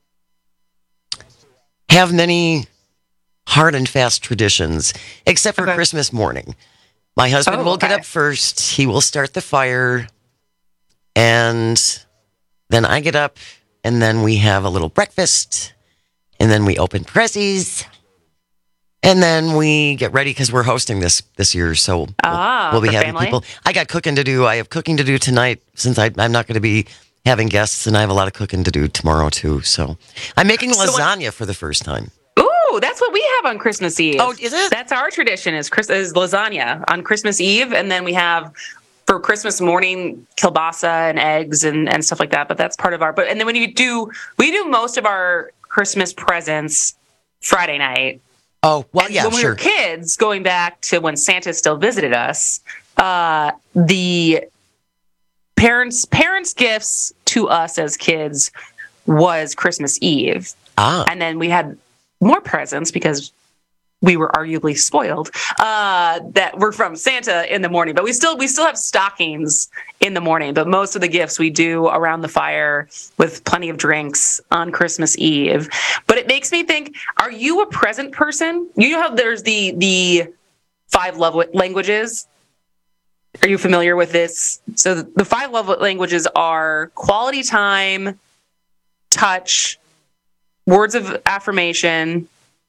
have many hard and fast traditions, except for Okay. Christmas morning. My husband Oh, will get okay. up first. He will start the fire. And then I get up, and then we have a little breakfast. And then we open prezzies. And then we get ready because we're hosting this this year. So we'll, Ah, we'll be for having family? people. I got cooking to do. I have cooking to do tonight since I, I'm not going to be having guests, and I have a lot of cooking to do tomorrow, too. So I'm making So what- lasagna for the first time. Ooh, that's what we have on Christmas Eve. Oh, is it? That's our tradition is, Chris, is lasagna on Christmas Eve. And then we have for Christmas morning, kielbasa and eggs and, and stuff like that. But that's part of our, but, and then when you do, we do most of our Christmas presents Friday night. Oh, well, And yeah, when we sure. were kids, going back to when Santa still visited us, uh, the parents parents' gifts to us as kids was Christmas Eve. Ah. And then we had more presents because we were arguably spoiled uh, that were from Santa in the morning. But we still we still have stockings in the morning. But most of the gifts we do around the fire with plenty of drinks on Christmas Eve. But it makes me think: are you a present person? You know how there's the the five love languages. Are you familiar with this? So the five love languages are quality time, touch, words of affirmation,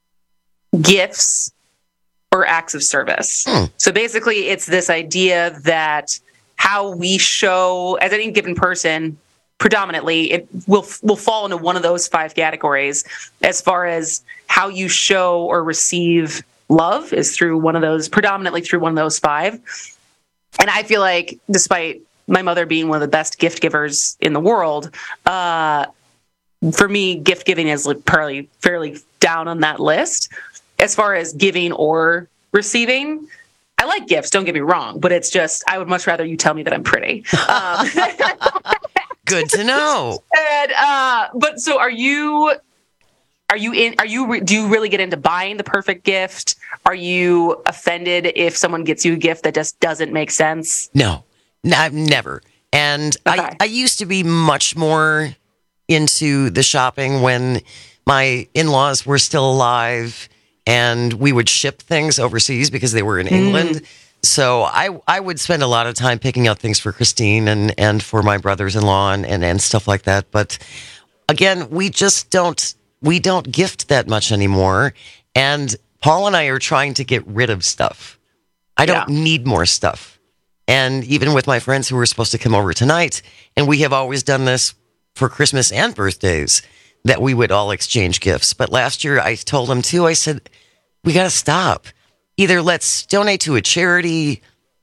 gifts, or acts of service. Hmm. So basically, it's this idea that how we show, as any given person, predominantly, it will will fall into one of those five categories. As far as how you show or receive love is through one of those, predominantly through one of those five. And I feel like, despite my mother being one of the best gift givers in the world, uh, for me, gift giving is like fairly, fairly down on that list. As far as giving or receiving, I like gifts, don't get me wrong, but it's just, I would much rather you tell me that I'm pretty. Um, Good to know. and, uh, but so are you, are you in, are you, do you really get into buying the perfect gift? Are you offended if someone gets you a gift that just doesn't make sense? No, no never. And Okay. I, I used to be much more into the shopping when my in-laws were still alive and we would ship things overseas because they were in England. So I I would spend a lot of time picking out things for Christine and, and for my brothers-in-law and, and, and stuff like that. But again, we just don't, we don't gift that much anymore. And Paul and I are trying to get rid of stuff. I don't Yeah. need more stuff. And even with my friends who were supposed to come over tonight, and we have always done this for Christmas and birthdays, that we would all exchange gifts. But last year I told them too, I said, we got to stop. Either let's donate to a charity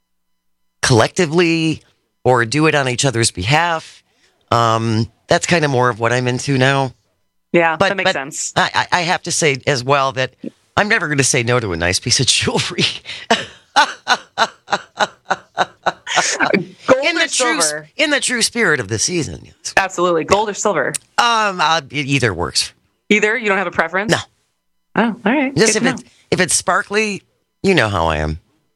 collectively or do it on each other's behalf. Um, that's kind of more of what I'm into now. Yeah, But, that makes but sense. I, I I have to say as well that I'm never going to say no to a nice piece of jewelry. Gold in or the true silver? in the true spirit of the season. Yes. Absolutely. Gold or silver? Um, uh, it either works. Either? You don't have a preference? No. Oh, all right. Just Good if to it's if it's sparkly, you know how I am.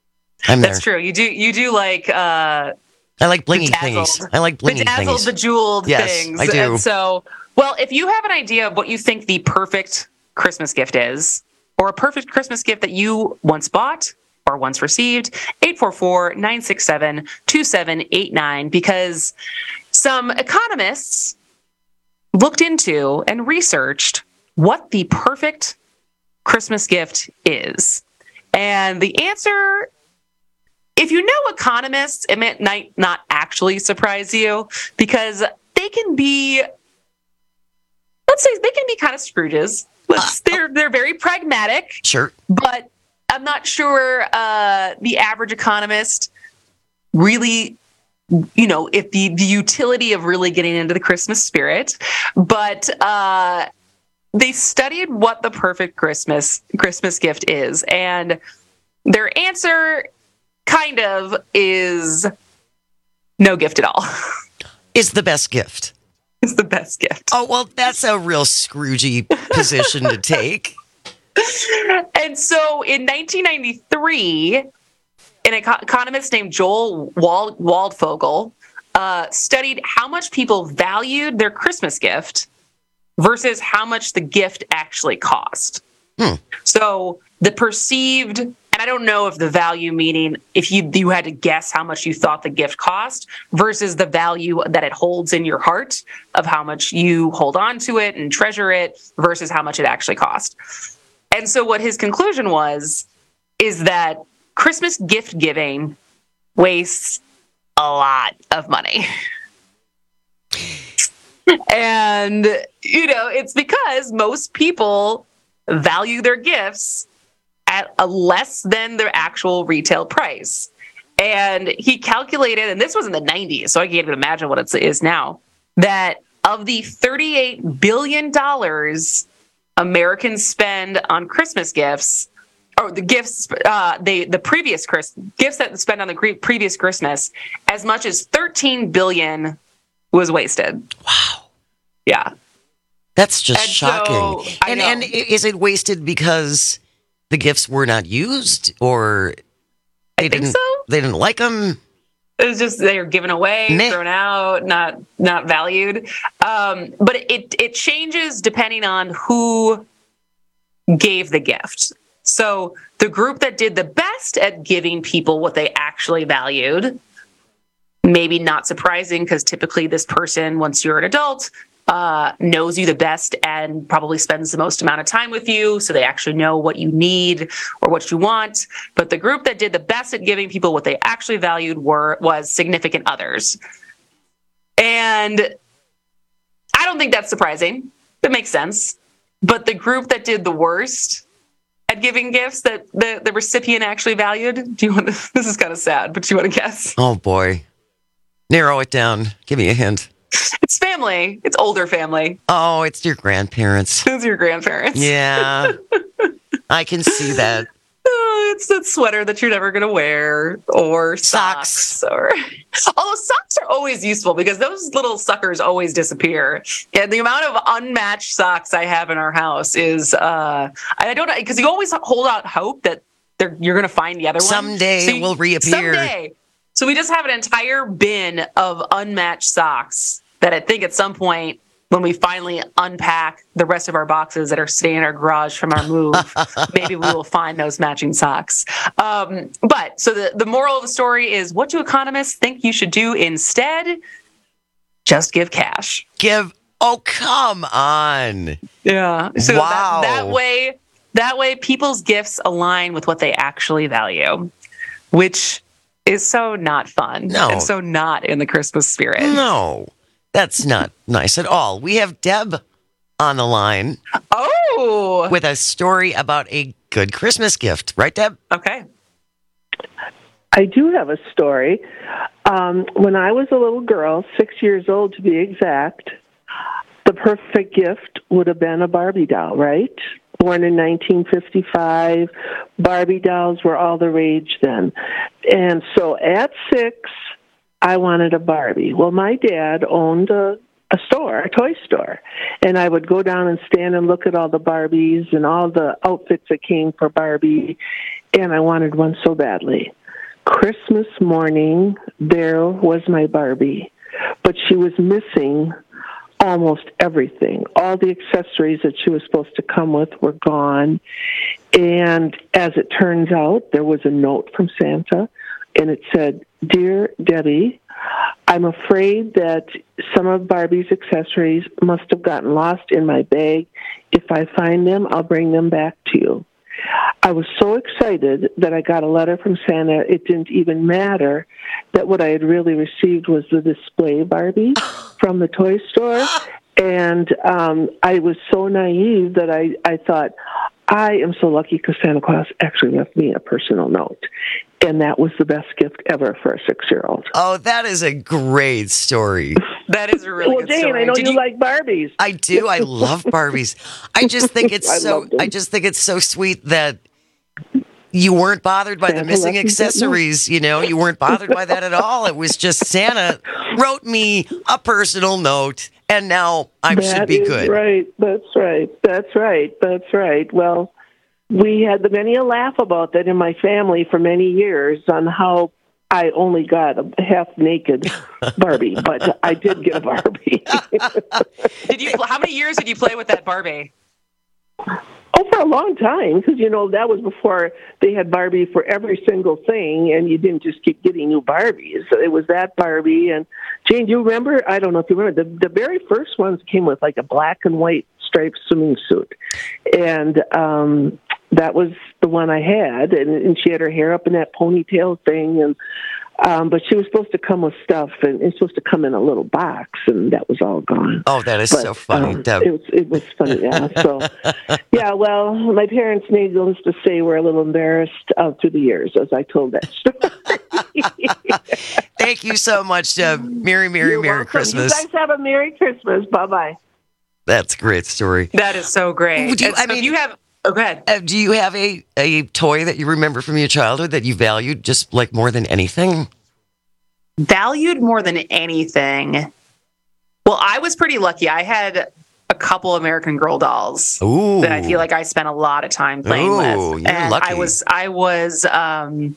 I'm That's there. true. You do you do like uh I like blingy bedazzled, thingies. I like blingy bedazzled, thingies. bejeweled Yes, things. I do. And so, well, if you have an idea of what you think the perfect Christmas gift is, or a perfect Christmas gift that you once bought or once received, eight four four, nine six seven, two seven eight nine, because some economists looked into and researched what the perfect Christmas gift is. And the answer, if you know economists, it might not actually surprise you, because they can be, let's say, they can be kind of Scrooges. Let's, they're they're very pragmatic. Sure. But I'm not sure uh, the average economist really, you know, if the, the utility of really getting into the Christmas spirit. But uh, they studied what the perfect Christmas Christmas gift is, and their answer kind of is no gift at all. Is the best gift. It's the best gift. Oh, well, that's a real Scroogey position to take. And so in nineteen ninety-three, an eco- economist named Joel Wald- Waldfogel uh, studied how much people valued their Christmas gift versus how much the gift actually cost. Hmm. So the perceived, and I don't know if the value meaning if you you had to guess how much you thought the gift cost versus the value that it holds in your heart of how much you hold on to it and treasure it versus how much it actually cost. And so what his conclusion was is that Christmas gift giving wastes a lot of money. And, you know, it's because most people value their gifts at a less than their actual retail price. And he calculated, and this was in the nineties, so I can't even imagine what it is now, that of the thirty-eight billion dollars Americans spend on Christmas gifts, or the gifts, uh, they the previous Chris gifts that spend on the gre- previous Christmas, as much as thirteen billion dollars was wasted. Wow. Yeah. That's just And shocking. so, I and know. and is it wasted because the gifts were not used, or they I think didn't so. they didn't like them? It was just they were given away, Meh. thrown out, not not valued. Um, but it it changes depending on who gave the gift. So the group that did the best at giving people what they actually valued, maybe not surprising because typically this person, once you're an adult, uh, knows you the best and probably spends the most amount of time with you. So they actually know what you need or what you want. But the group that did the best at giving people what they actually valued were was significant others. And I don't think that's surprising. That makes sense. But the group that did the worst at giving gifts that the, the recipient actually valued, do you want to, this is kind of sad, but do you want to guess? Oh boy. Narrow it down. Give me a hint. It's family. It's older family. Oh, it's your grandparents. It's your grandparents. Yeah. I can see that. Oh, it's that sweater that you're never going to wear, or socks, Socks. or although socks are always useful because those little suckers always disappear. And the amount of unmatched socks I have in our house is, uh, I don't know, because you always hold out hope that they're, you're going to find the other one. Someday So it will reappear. Someday. So we just have an entire bin of unmatched socks that I think at some point, when we finally unpack the rest of our boxes that are sitting in our garage from our move, maybe we will find those matching socks. Um, but so the, the moral of the story is, what do economists think you should do instead? Just give cash. Give. Oh, come on. Yeah. So Wow. that, that way, that way people's gifts align with what they actually value, which is so not fun. No. And so not in the Christmas spirit. No, that's not nice at all. We have Deb on the line. Oh. With a story about a good Christmas gift. Right, Deb? Okay. I do have a story. Um, when I was a little girl, six years old to be exact, the perfect gift would have been a Barbie doll, right? Born in nineteen fifty-five, Barbie dolls were all the rage then. And so at six, I wanted a Barbie. Well, my dad owned a, a store, a toy store, and I would go down and stand and look at all the Barbies and all the outfits that came for Barbie, and I wanted one so badly. Christmas morning, there was my Barbie, but she was missing almost everything. All the accessories that she was supposed to come with were gone. And as it turns out, there was a note from Santa, and it said, "Dear Debbie, I'm afraid that some of Barbie's accessories must have gotten lost in my bag. If I find them, I'll bring them back to you." I was so excited that I got a letter from Santa. It didn't even matter that what I had really received was the display Barbie from the toy store. And um, I was so naive that I, I thought, I am so lucky because Santa Claus actually left me a personal note. And that was the best gift ever for a six-year-old. Oh, that is a great story. That is a really well, good Jane, story. I know Did you, you like Barbies. I do. I love Barbies. I just think it's I so. love them. I just think it's so sweet that you weren't bothered by the Santa missing left me that note. accessories. You know, you weren't bothered by that at all. It was just Santa wrote me a personal note, and now I That should be is good. Right. That's right. That's right. That's right. Well, we had the many a laugh about that in my family for many years on how I only got a half-naked Barbie, but I did get a Barbie. Did you? How many years did you play with that Barbie? Oh, for a long time, because, you know, that was before they had Barbie for every single thing, and you didn't just keep getting new Barbies. So it was that Barbie. And, Jane, do you remember? I don't know if you remember. The, the very first ones came with, like, a black and white striped swimming suit. And um, that was the one I had. And, and she had her hair up in that ponytail thing. And um, but she was supposed to come with stuff, and it's supposed to come in a little box, and that was all gone. Oh, that is But, so funny, um, Deb. It was, it was funny, yeah. So, yeah, well, my parents, needless to say, were a little embarrassed uh, through the years as I told that story. Thank you so much, Deb. Merry, Merry, You're Merry welcome. Christmas. You guys have a Merry Christmas. Bye-bye. That's a great story. That is so great. Do you- And I so if mean- you have. Oh, go ahead. Uh, do you have a, a toy that you remember from your childhood that you valued just like more than anything? Valued more than anything. Well, I was pretty lucky. I had a couple American Girl dolls Ooh. that I feel like I spent a lot of time playing Ooh, with. you're and lucky. I was, I was, um,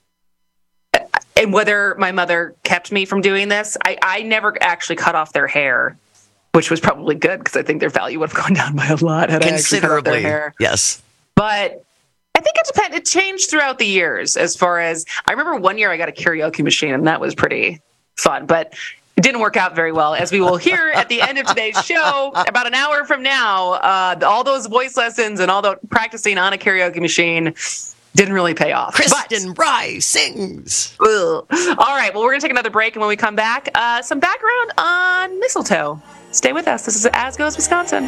and whether my mother kept me from doing this, I, I never actually cut off their hair, which was probably good because I think their value would have gone down by a lot had I actually cut off their Considerably. hair. Yes. But I think it depended. It changed throughout the years. As far as I remember, one year I got a karaoke machine, and that was pretty fun. But it didn't work out very well, as we will hear at the end of today's show. About an hour from now, uh, all those voice lessons and all the practicing on a karaoke machine didn't really pay off. Kristen Rye sings. Ugh. All right. Well, we're gonna take another break, and when we come back, uh, some background on mistletoe. Stay with us. This is As Goes Wisconsin.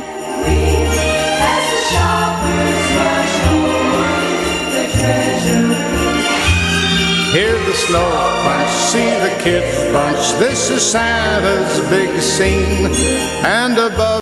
Hear the snow crunch, see the kids bunch. This is Santa's big scene, and above.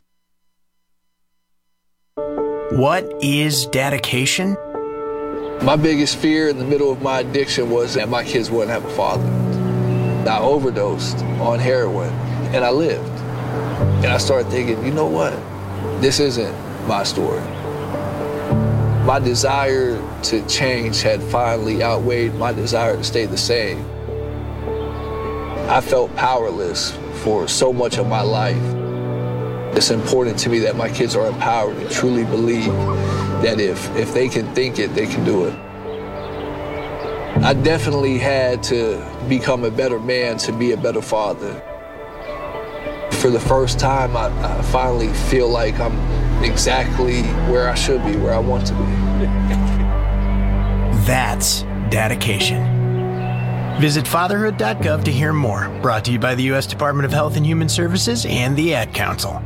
What is dedication? My biggest fear in the middle of my addiction was that my kids wouldn't have a father. I overdosed on heroin, and I lived. And I started thinking, you know what? This isn't my story. My desire to change had finally outweighed my desire to stay the same. I felt powerless for so much of my life. It's important to me that my kids are empowered and truly believe that if, if they can think it, they can do it. I definitely had to become a better man to be a better father. For the first time, I, I finally feel like I'm exactly where I should be, where I want to be. That's dedication. Visit fatherhood dot gov to hear more. Brought to you by the U S Department of Health and Human Services and the Ad Council.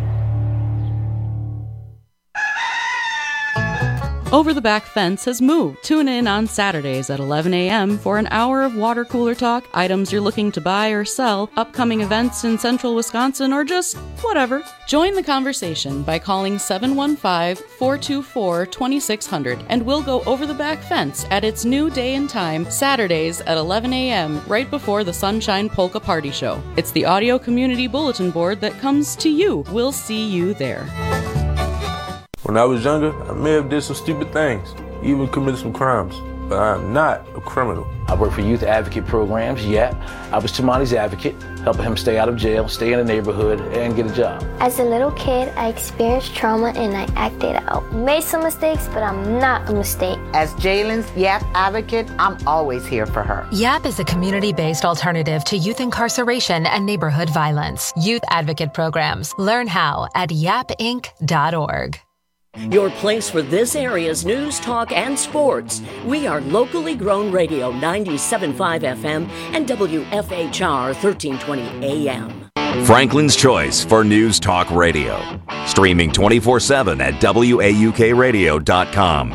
Over the Back Fence has moved. Tune in on Saturdays at eleven a.m. for an hour of water cooler talk, items you're looking to buy or sell, upcoming events in central Wisconsin, or just whatever. Join the conversation by calling seven one five, four two four, two six zero zero and we'll go over the back fence at its new day and time, Saturdays at eleven a.m., right before the Sunshine Polka Party Show. It's the audio community bulletin board that comes to you. We'll see you there. When I was younger, I may have did some stupid things, even committed some crimes. but I'm not a criminal. I work for youth advocate programs, yeah. I was Tamani's advocate, helping him stay out of jail, stay in the neighborhood, and get a job. As a little kid, I experienced trauma and I acted out. Made some mistakes, but I'm not a mistake. As Jalen's YAP advocate, I'm always here for her. YAP is a community-based alternative to youth incarceration and neighborhood violence. Youth advocate programs. Learn how at yap inc dot org. Your place for this area's news, talk, and sports. We are locally grown radio ninety-seven point five F M and W F H R thirteen twenty A M. Franklin's Choice for News Talk Radio. Streaming twenty-four seven at W A U K radio dot com.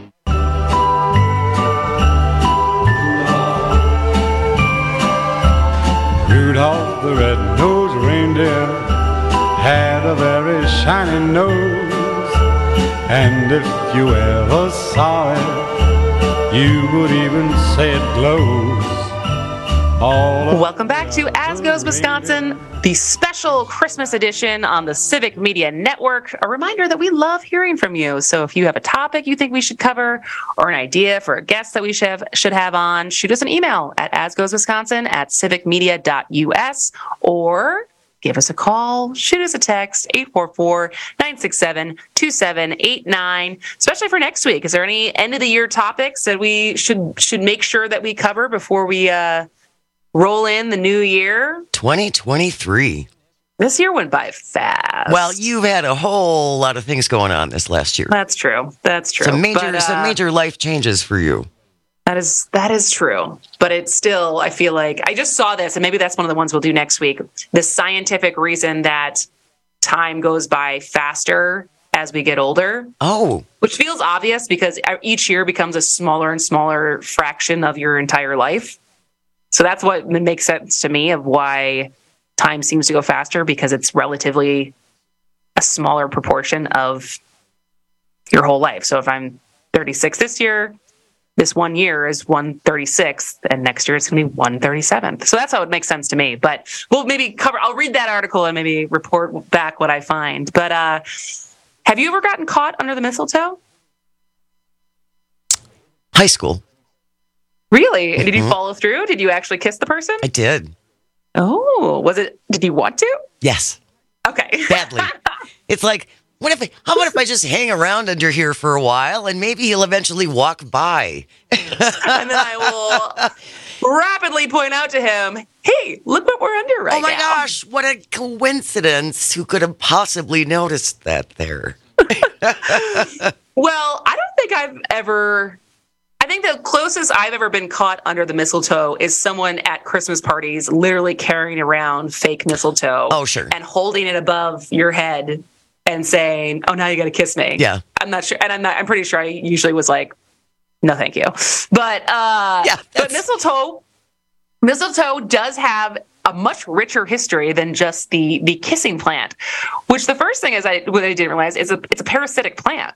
Rudolph the red-nosed reindeer had a very shiny nose. And if you ever saw it, you would even say it glows. All Welcome back to As Goes Wisconsin, the special Christmas edition on the Civic Media Network. A reminder that we love hearing from you. So if you have a topic you think we should cover or an idea for a guest that we should have, should have on, shoot us an email at asgoeswisconsin at civic media dot U S or give us a call, shoot us a text, eight four four, nine six seven, two seven eight nine, especially for next week. Is there any end-of-the-year topics that we should should make sure that we cover before we uh, roll in the new year? twenty twenty-three. This year went by fast. Well, you've had a whole lot of things going on this last year. That's true. That's true. Some major, but, uh, some major life changes for you. That is that is true. But it's still, I feel like, I just saw this, and maybe that's one of the ones we'll do next week. The scientific reason that time goes by faster as we get older. Oh. Which feels obvious because each year becomes a smaller and smaller fraction of your entire life. So that's what makes sense to me of why time seems to go faster, because it's relatively a smaller proportion of your whole life. So if I'm thirty-six this year, this one year is one thirty-sixth, and next year it's going to be one thirty-seventh. So that's how it makes sense to me. But we'll maybe cover, I'll read that article and maybe report back what I find. But uh, have you ever gotten caught under the mistletoe? High school. Really? Mm-hmm. Did you Mhm. follow through? Did you actually kiss the person? I did. Oh, was it, did you want to? Yes. Okay. Badly. It's like, what if I, how about if I just hang around under here for a while and maybe he'll eventually walk by? And then I will rapidly point out to him, hey, look what we're under right now. Oh my now. gosh, what a coincidence. Who could have possibly noticed that there? Well, I don't think I've ever... I think the closest I've ever been caught under the mistletoe is someone at Christmas parties literally carrying around fake mistletoe. Oh, sure. And holding it above your head and saying, oh, now you got to kiss me. Yeah. I'm not sure. And I'm not, I'm pretty sure I usually was like, no, thank you. But, uh, yeah, but mistletoe, mistletoe does have a much richer history than just the, the kissing plant, which the first thing is I, what I didn't realize is a, it's a parasitic plant.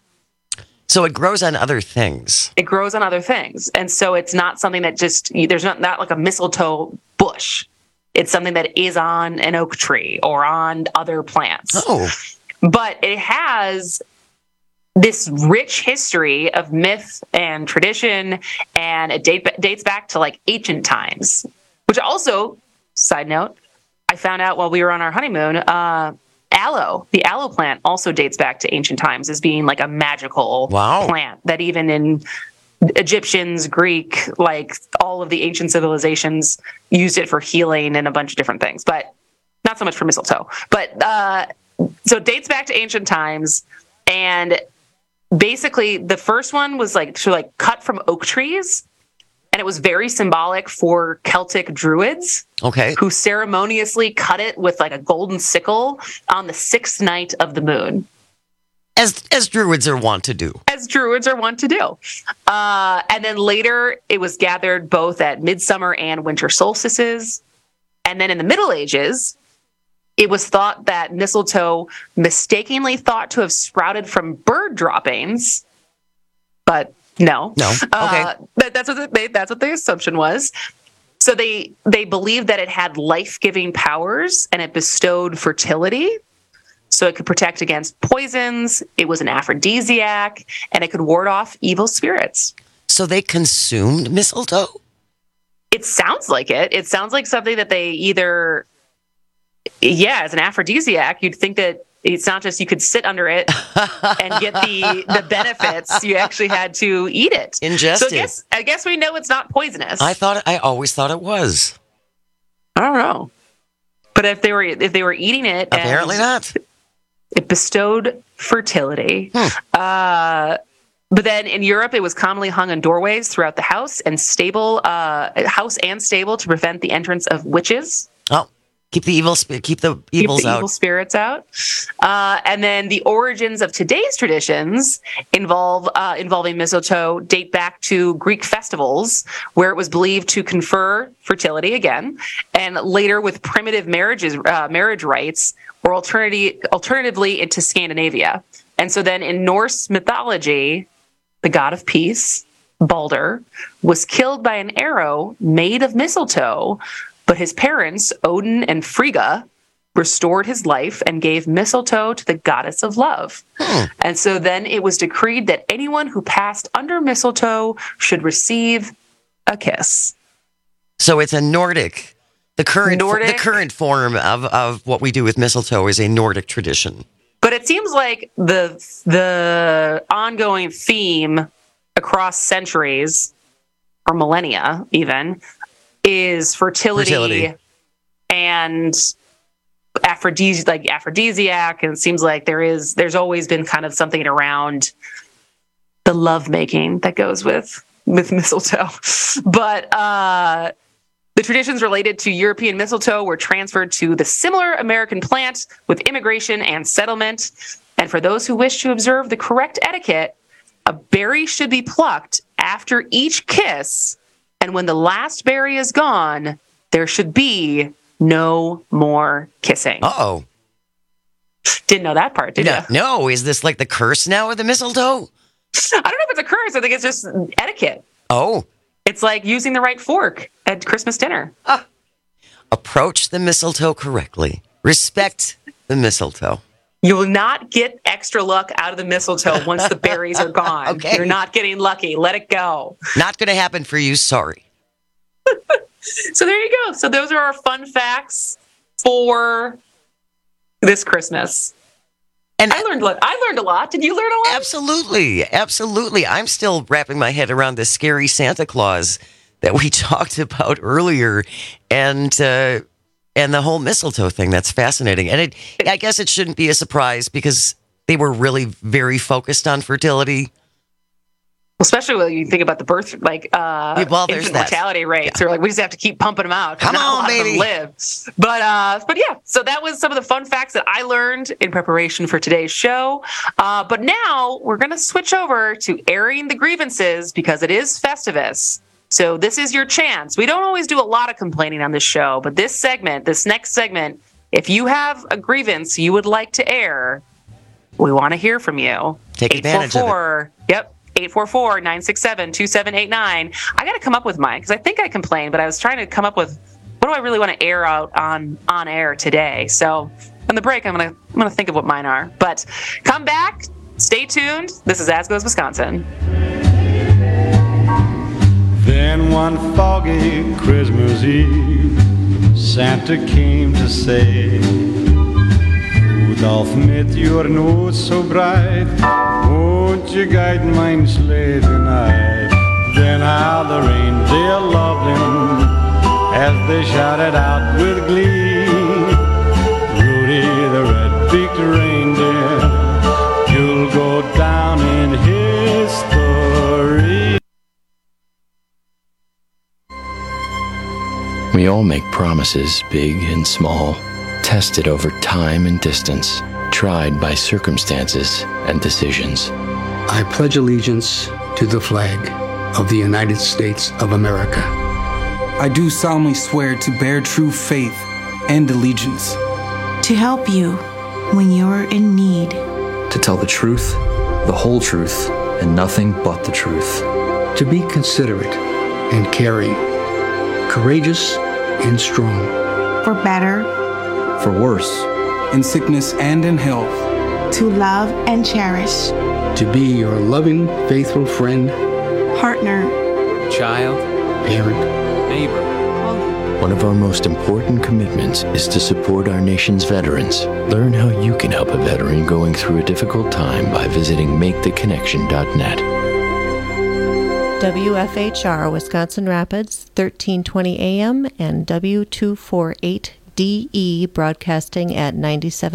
So it grows on other things. It grows on other things. And so it's not something that just, there's not, not like a mistletoe bush. It's something that is on an oak tree or on other plants. Oh. But it has this rich history of myth and tradition, and it date, dates back to like ancient times, which also, side note, I found out while we were on our honeymoon, uh, aloe, the aloe plant also dates back to ancient times as being like a magical wow. plant that even in Egyptians, Greek, like all of the ancient civilizations used it for healing and a bunch of different things, but not so much for mistletoe. But uh, so it dates back to ancient times. And basically the first one was like, so like cut from oak trees. And it was very symbolic for Celtic druids, okay, who ceremoniously cut it with like a golden sickle on the sixth night of the moon. As as druids are wont to do. As druids are wont to do. Uh, and then later it was gathered both at midsummer and winter solstices. And then in the Middle Ages, it was thought that mistletoe mistakenly thought to have sprouted from bird droppings, but no. No. Okay. Uh, that, that's what the, that's what the assumption was. So they they believed that it had life-giving powers and it bestowed fertility. So it could protect against poisons. It was an aphrodisiac, and it could ward off evil spirits. So they consumed mistletoe? It sounds like it. It sounds like something that they either, yeah, as an aphrodisiac, you'd think that it's not just you could sit under it and get the the benefits. You actually had to eat it. Ingest so I it. guess, I guess we know it's not poisonous. I thought I always thought it was. I don't know. But if they were if they were eating it, apparently not. It bestowed fertility. Hmm. Uh, but then in Europe, it was commonly hung on doorways throughout the house and stable, uh, house and stable to prevent the entrance of witches. Oh, keep the evil, keep the evils keep the out. evil spirits out. Uh, and then the origins of today's traditions involve uh, involving mistletoe date back to Greek festivals, where it was believed to confer fertility again, and later with primitive marriages, uh, marriage rites, or alternative, alternatively into Scandinavia. And so then in Norse mythology, the god of peace, Balder, was killed by an arrow made of mistletoe, but his parents, Odin and Frigga, restored his life and gave mistletoe to the goddess of love. Hmm. And so then it was decreed that anyone who passed under mistletoe should receive a kiss. So it's a Nordic. The current Nordic, the current form of, of what we do with mistletoe is a Nordic tradition. But it seems like the the ongoing theme across centuries or millennia even is fertility, fertility. and aphrodisi- like aphrodisiac. And it seems like there is there's always been kind of something around the lovemaking that goes with with mistletoe. But uh the traditions related to European mistletoe were transferred to the similar American plant with immigration and settlement. And for those who wish to observe the correct etiquette, a berry should be plucked after each kiss. And when the last berry is gone, there should be no more kissing. Uh-oh. Didn't know that part, did no, you? No, is this like the curse now of the mistletoe? I don't know if it's a curse. I think it's just etiquette. Oh. It's like using the right fork at Christmas dinner. Ah. Approach the mistletoe correctly. Respect the mistletoe. You will not get extra luck out of the mistletoe once the berries are gone. Okay. You're not getting lucky. Let it go. Not going to happen for you. Sorry. So there you go. So those are our fun facts for this Christmas. And I learned, I learned a lot. Did you learn a lot? Absolutely. Absolutely. I'm still wrapping my head around the scary Santa Claus that we talked about earlier. And, uh, and the whole mistletoe thing. That's fascinating. And it, I guess it shouldn't be a surprise because they were really very focused on fertility. Especially when you think about the birth, like, uh, well, there's infant that. mortality rates. Yeah. Or like, we just have to keep pumping them out. Come not on, a lot baby. Of them live. But, uh, but yeah, so that was some of the fun facts that I learned in preparation for today's show. Uh, but now we're going to switch over to airing the grievances because it is Festivus. So this is your chance. We don't always do a lot of complaining on this show, but this segment, this next segment, if you have a grievance you would like to air, we want to hear from you. Take advantage of it. Yep. eight four four, nine six seven, two seven eight nine. I got to come up with mine because I think I complained, but I was trying to come up with what do I really want to air out on on air today. So on the break, I'm gonna I'm gonna think of what mine are. But come back, stay tuned. This is As Goes Wisconsin. Then one foggy Christmas Eve, Santa came to say, Rudolph, mit your nose so bright, won't you guide mine sleigh tonight? Then how the reindeer loved him as they shouted out with glee, Rudy the red-beaked reindeer, you'll go down in history. We all make promises, big and small, tested over time and distance, tried by circumstances and decisions. I pledge allegiance to the flag of the United States of America. I do solemnly swear to bear true faith and allegiance. To help you when you're in need. To tell the truth, the whole truth, and nothing but the truth. To be considerate and caring, courageous and strong. For better. For worse. In sickness and in health. To love and cherish. To be your loving, faithful friend. partner, child, parent, neighbor. One of our most important commitments is to support our nation's veterans. Learn how you can help a veteran going through a difficult time by visiting make the connection dot net. W F H R Wisconsin Rapids, thirteen twenty A M and W two forty-eight D E broadcasting at ninety-seven